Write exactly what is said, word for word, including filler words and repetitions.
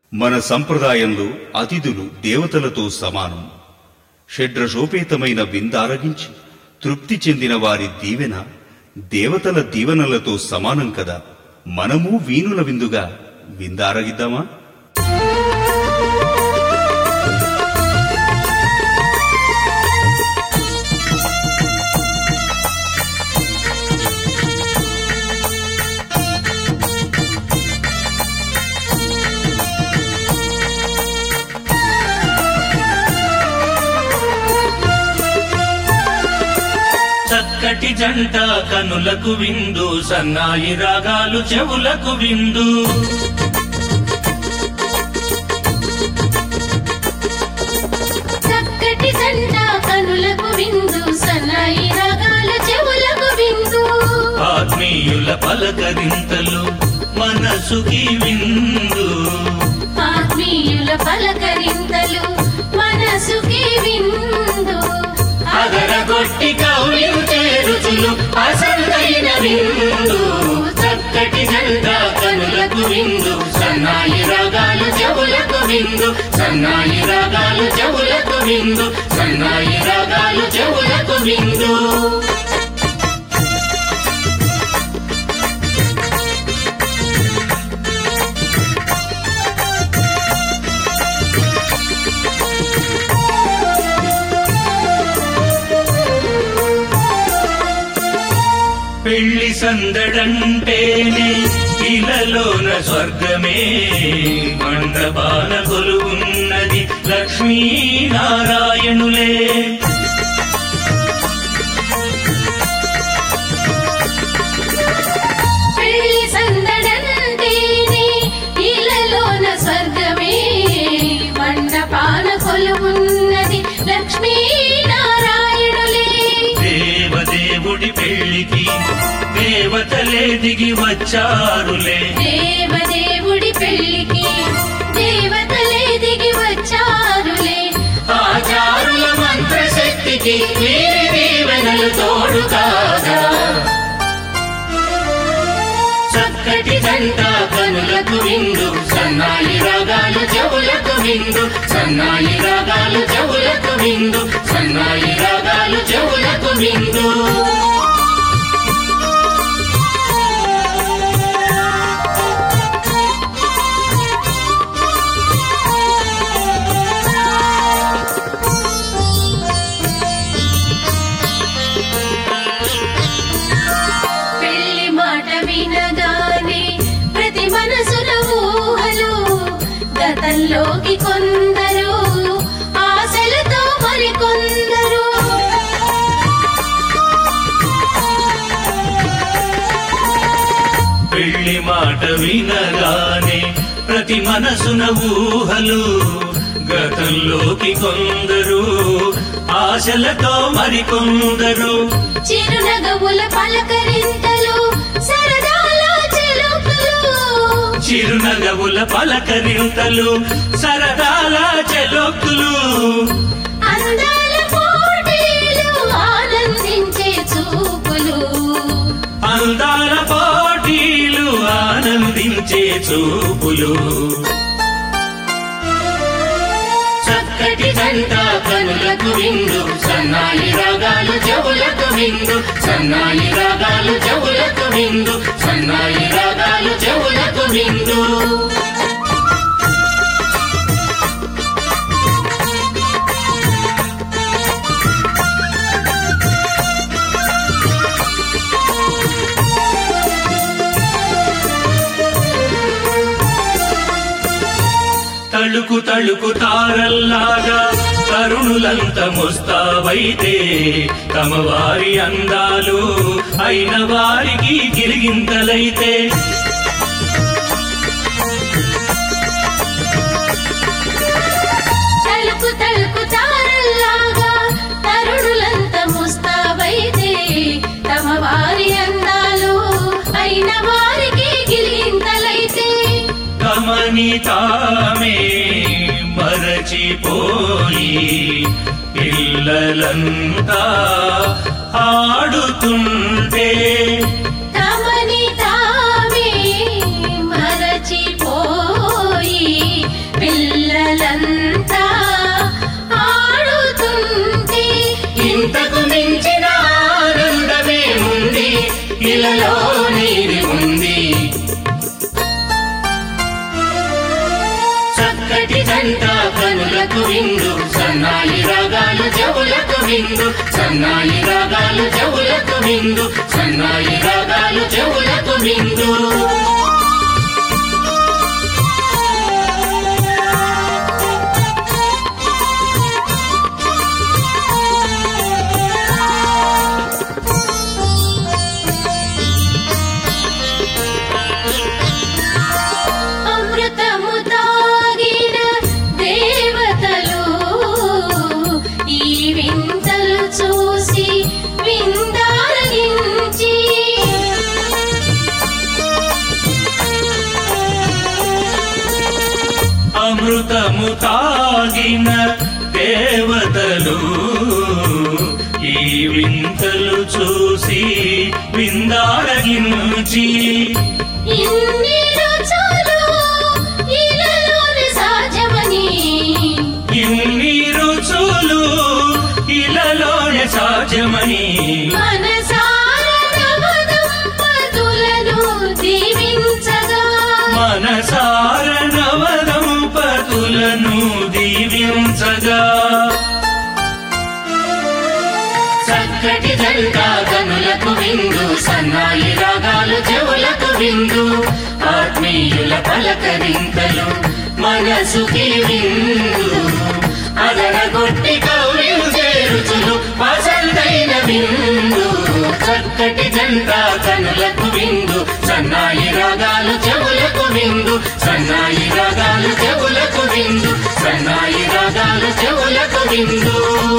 మన సంప్రదాయంలో అతిథులు దేవతలతో సమానం. షడ్రసోపేతమైన విందారగించి తృప్తి చెందిన వారి దీవెన దేవతల దీవెనలతో సమానం కదా. మనము వీణుల విందుగా విందారగిద్దామా? చక్కటి జంట కనులకు విందు, సన్నాయి రాగాలు చెవులకు విందు. చక్కటి జంట కనులకు విందు, సన్నాయి రాగాలు చెవులకు విందు. ఆత్మీయుల పలకరింతలు మనసుకి విందు. ఆత్మీయుల పలకరింతలు మనసుకి విందు. అగరగొట్టి కౌలించే రుచులు అసలైన విందు. చక్కటి జంట కనులకు విందు, సన్నాయి రాగాలు చెవులకు విందు. సన్నాయి రాగాలు చెవులకు విందు. సన్నాయి రాగాలు చెవులకు విందు. పెళ్లి సందడంటేనే ఇలలోన స్వర్గమే, మండపాన కొలువున్నది లక్ష్మీనారాయణులే. పెళ్లి సందడంటేనే ఇలలోన స్వర్గమే, మండపాన కొలువున్నది లక్ష్మీనారాయణులే. దేవదేవుడి పెళ్లికి దేవతలే దిగి వచ్చారులే. దేవదేవుడి పెళ్లికి దేవతలే దిగి వచ్చారులే. ఆచారుల మంత్రశక్తికి వీరి దీవెనలు తోడు కాగా. చక్కటి జంట కనులకు విందు, సన్నాయి రాగాలు చెవులకు విందు. సన్నాయి రాగాలు చెవులకు విందు. సన్నాయి రాగాలు చెవులకు విందు. పెళ్లి మాట వినగానే ప్రతి మనసుల ఊహలు, గతంలోకి కొందరు ఆశలతో మరికొందరు. పెళ్లి మాట వినగానే ప్రతి మనసున ఊహలు, గతంలోకి కొందరు ఆశలతో మరికొందరు. చిరునగవుల పలకరింతలు సరదాల చెలుకులు. చిరునగవుల పలకరింతలు సరదాల చెలొక్కులు. అందాల పోటీలు ఆనందించే చూపులు. అందాల పోటీలు ఆనందించే చూపులు. చక్కటి జంట కనులకు విందు, సన్నాయి రాగాలు చెవులకు విందు. సన్నాయి రాగాలు చెవులకు విందు. సన్నాయి రాగాలు చెవులకు విందు. తళుకు తళుకు తారల్లాగా తరుణులంత ముస్తాబైతే, తమ వారి అందాలు అయిన వారికి గిరిగింతలైతే. తలుపు తలుపు తారల్లాగా తరుణులంత ముస్తాబైతే, తమ వారి అందాలు అయిన వారికి గిలింతలైతే. తమని తామే మరచిపోయి పిల్లలంతా ఆడుతుంటే, తమని తామే మరచిపోయి చక్కటి జంట కనులకు విందు సన్నాయి రాగాలు చెవులకు విందు సన్నాయి రాగాలు చెవులకు విందు సన్నాయి రాగాలు చెవులకు విందు అమృతము తాగిన దేవతలు ఈ వింతలు చూసి విందారగించి ఇన్ని రుచులు ఇలలోని సహజమని ఇన్ని రుచులు ఇలలోని సహజమని మనసార నవదంపతులను దీవించగా చక్కటి జంట కనులకు విందు సన్నాయి రాగాలు చెవులకు విందు ఆత్మీయుల పలకరింతలు మనసుకి విందు అదరగొట్టి కౌరించే రుచులు పసందైన విందు చక్కటి జంట కనులకు విందు సన్నాయి రాగాలు చెవులకు విందు సన్నాయి రాగాలు చెవులకు విందు సన్నాయి రాగాలు చెవులకు విందు